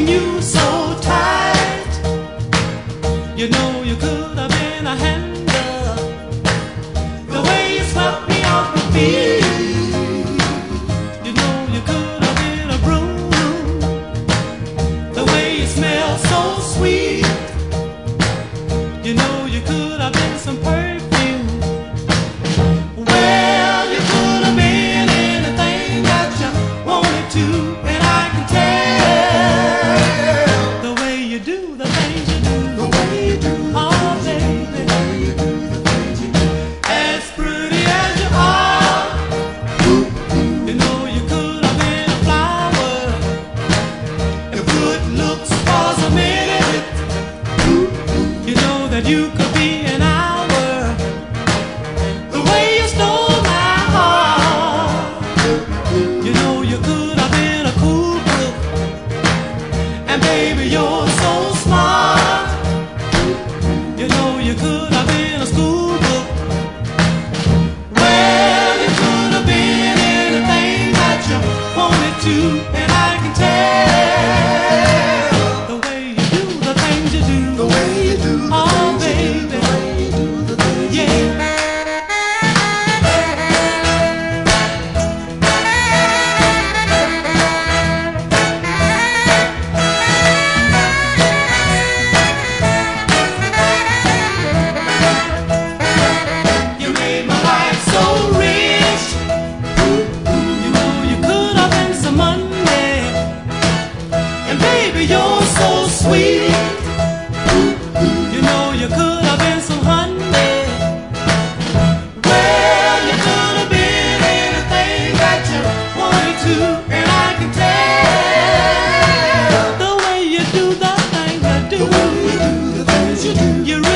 you so tight. You know you could have been a handler. The way you swept me off my feet. You know you could have been a broom. The way you smell so sweet. You know you could have been some perfume. Well, you could have been anything that you wanted to, and I can tell the way you do the things you do, the way you do, oh baby, the way you do the things you do. As pretty as you are, you know you could have been a flower. If good looks was a minute, you know that you could be an hour. The way you stole my heart, you know you could have been a cool book. And baby, you're so smart. You know you could have been a school book. Well, you could have been anything that you wanted to, and I can tell the way you do the things you do, the way you do the things you do, the way you do the things you do. You made my life so rich. You know you could have been some money. And baby, you're so sweet. You know you could have been some honey. Well, you could have been anything that you wanted to, and I can tell the way you do the things you do, the way you do the things you do. You really